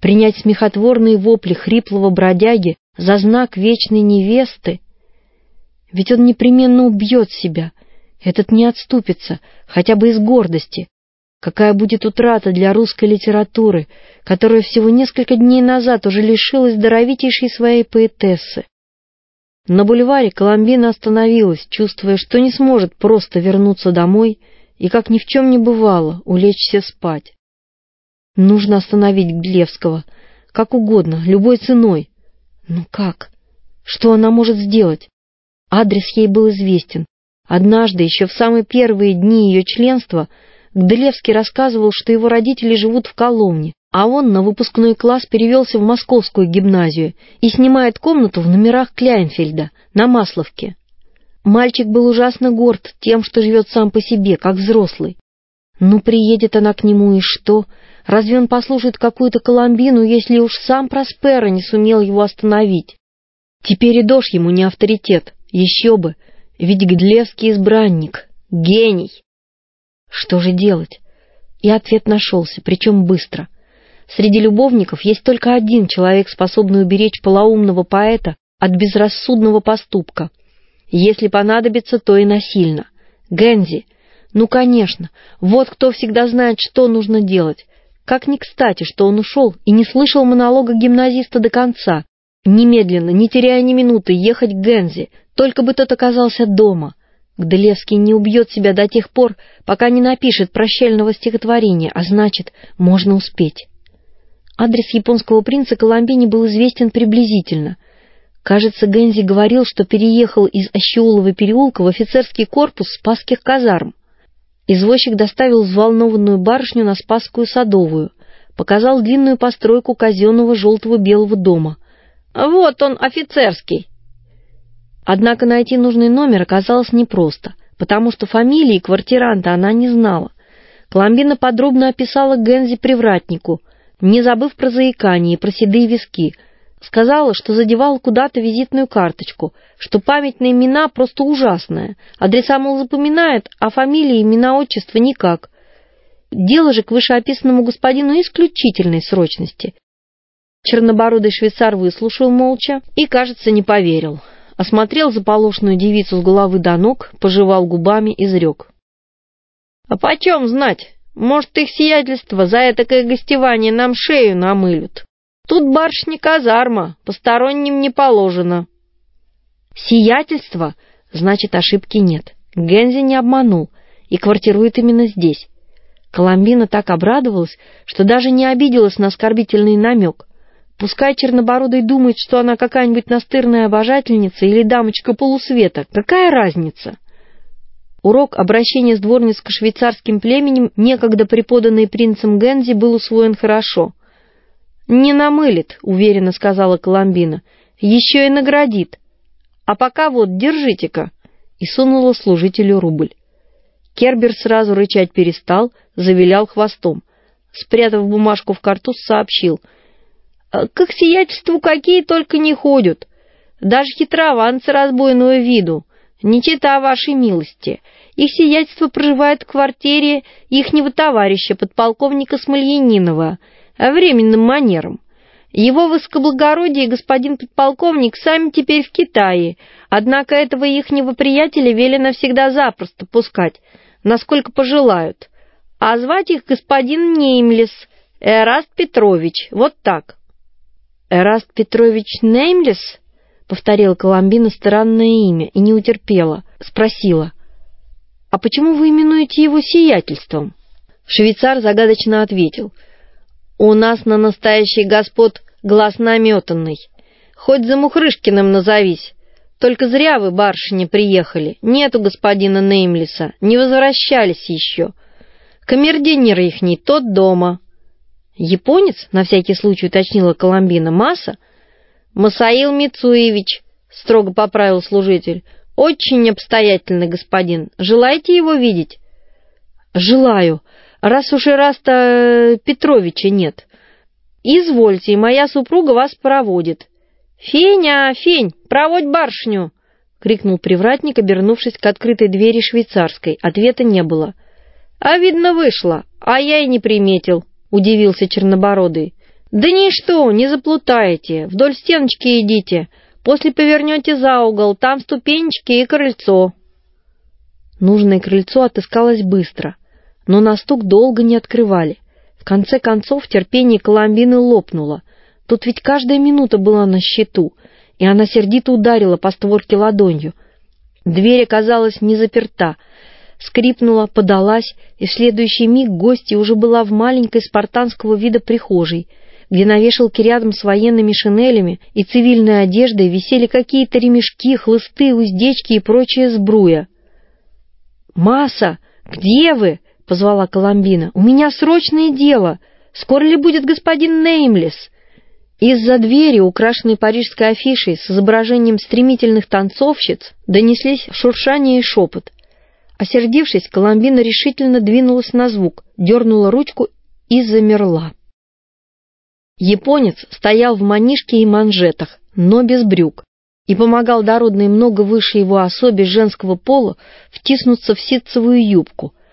принять смехотворные вопли хриплого бродяги за знак вечной невесты? Ведь он непременно убьет себя, этот не отступится, хотя бы из гордости. Какая будет утрата для русской литературы, которая всего несколько дней назад уже лишилась даровитейшей своей поэтессы. На бульваре Коломбина остановилась, чувствуя, что не сможет просто вернуться домой и, как ни в чем не бывало, улечься спать. Нужно остановить Гдлевского, как угодно, любой ценой. Но как? Что она может сделать? Адрес ей был известен. Однажды, еще в самые первые дни ее членства, Гдлевский рассказывал, что его родители живут в Коломне, а он на выпускной класс перевелся в московскую гимназию и снимает комнату в номерах Кляйнфельда на Масловке. Мальчик был ужасно горд тем, что живет сам по себе, как взрослый. Ну, приедет она к нему, и что? Разве он послушает какую-то Коломбину, если уж сам Просперо не сумел его остановить? Теперь и Дош ему не авторитет, еще бы, ведь Гдлевский избранник, гений. Что же делать? И ответ нашелся, причем быстро. Среди любовников есть только один человек, способный уберечь полоумного поэта от безрассудного поступка. Если понадобится, то и насильно. Гензи. Ну, конечно, вот кто всегда знает, что нужно делать. Как ни кстати, что он ушел и не слышал монолога гимназиста до конца. Немедленно, не теряя ни минуты, ехать к Гензи, только бы тот оказался дома. Гдлевский не убьет себя до тех пор, пока не напишет прощального стихотворения, а значит, можно успеть. Адрес японского принца Коломбине был известен приблизительно. Кажется, Гензи говорил, что переехал из Ощеулова переулка в офицерский корпус Спасских казарм. Извозчик доставил взволнованную барышню на Спасскую Садовую, показал длинную постройку казенного желтого-белого дома. «Вот он, офицерский!» Однако найти нужный номер оказалось непросто, потому что фамилии квартиранта она не знала. Коломбина подробно описала Гензи привратнику, не забыв про заикание и про седые виски. Сказала, что задевала куда-то визитную карточку, что память на имена просто ужасная. Адреса, мол, запоминает, а фамилии, имена, отчества никак. Дело же к вышеописанному господину исключительной срочности. Чернобородый швейцар выслушал молча и, кажется, не поверил. Осмотрел заполошенную девицу с головы до ног, пожевал губами, изрек: «А почем знать? Может, их сиятельство за этакое гостевание нам шею намылют. Тут барышня казарма, посторонним не положено». Сиятельство? Значит, ошибки нет. Гензи не обманул и квартирует именно здесь. Коломбина так обрадовалась, что даже не обиделась на оскорбительный намек. Пускай Чернобородый думает, что она какая-нибудь настырная обожательница или дамочка полусвета. Какая разница? Урок обращения с дворницко-швейцарским племенем, некогда преподанный принцем Гензи, был усвоен хорошо. «Не намылит», — уверенно сказала Коломбина, — «еще и наградит. А пока вот, держите-ка», — и сунула служителю рубль. Кербер сразу рычать перестал, завилял хвостом. Спрятав бумажку в картуз, сообщил: «К их сиятельству какие только не ходят. Даже хитрованцы разбойного виду, не чета вашей милости. Их сиятельство проживает в квартире ихнего товарища, подполковника Смольянинова, временным манером. Его высокоблагородие, господин подполковник, сами теперь в Китае, однако этого ихнего приятеля велено всегда запросто пускать, насколько пожелают. А звать их господин Неймлес, Эраст Петрович, вот так». «Эраст Петрович Неймлес?» — повторила Коломбина странное имя и не утерпела, спросила: «А почему вы именуете его сиятельством?» Швейцар загадочно ответил: «У нас на настоящий господ глаз наметанный. Хоть за Мухрышкиным назовись. Только зря вы, барышня, приехали. Нету господина Неймлеса, не возвращались еще. Камердинер ихний, тот дома». «Японец?» — на всякий случай уточнила Коломбина. «Маса?» «Масаил Мицуевич», — строго поправил служитель. «Очень обстоятельный господин. Желаете его видеть?» «Желаю, раз уж Эраста Петровича нет». «Извольте, и моя супруга вас проводит». «Феня, Фень, проводь барышню!» — крикнул привратник, обернувшись к открытой двери швейцарской. Ответа не было. «А видно, вышла, а я и не приметил», — удивился Чернобородый. «Да ничто, не заплутаете, вдоль стеночки идите, после повернете за угол, там ступенечки и крыльцо». Нужное крыльцо отыскалось быстро, но на стук долго не открывали. В конце концов терпение Коломбины лопнуло. Тут ведь каждая минута была на счету, и она сердито ударила по створке ладонью. Дверь оказалась не заперта, скрипнула, подалась, и в следующий миг гостья уже была в маленькой спартанского вида прихожей, где на вешалке рядом с военными шинелями и цивильной одеждой висели какие-то ремешки, хлысты, уздечки и прочая сбруя. «Маса, где вы?» — позвала Коломбина. «У меня срочное дело. Скоро ли будет господин Неймлес?» Из-за двери, украшенной парижской афишей с изображением стремительных танцовщиц, донеслись шуршание и шепот. Осердившись, Коломбина решительно двинулась на звук, дернула ручку и замерла. Японец стоял в манишке и манжетах, но без брюк, и помогал дородной много выше его особе женского пола втиснуться в ситцевую юбку,